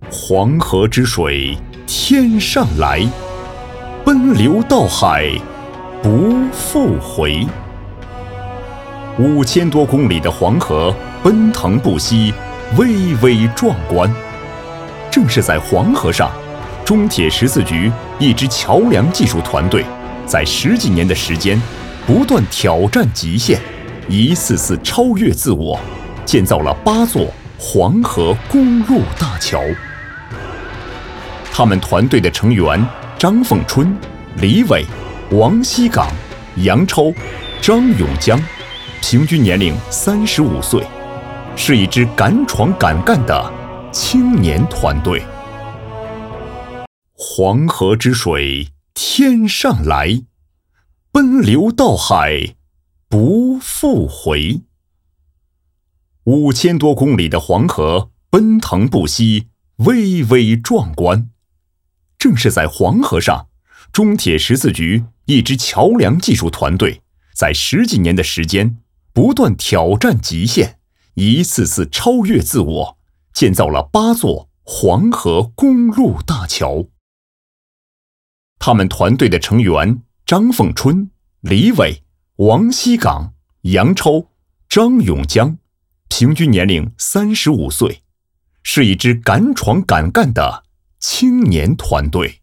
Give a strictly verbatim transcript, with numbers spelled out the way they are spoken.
黄河之水天上来，奔流到海不复回。五千多公里的黄河奔腾不息，巍巍壮观。正是在黄河上，中铁十四局一支桥梁技术团队在十几年的时间不断挑战极限，一次次超越自我，建造了八座黄河公路大桥。他们团队的成员张凤春、李伟、王希岗、杨超、张永江，平均年龄三十五岁，是一支敢闯敢干的青年团队。黄河之水天上来，奔流到海不复回。五千多公里的黄河奔腾不息，巍巍壮观。正是在黄河上，中铁十四局一支桥梁技术团队在十几年的时间不断挑战极限，一次次超越自我，建造了八座黄河公路大桥。他们团队的成员张凤春、李伟、王希岗、杨超、张永江，平均年龄三十五岁，是一支敢闯敢干的青年团队。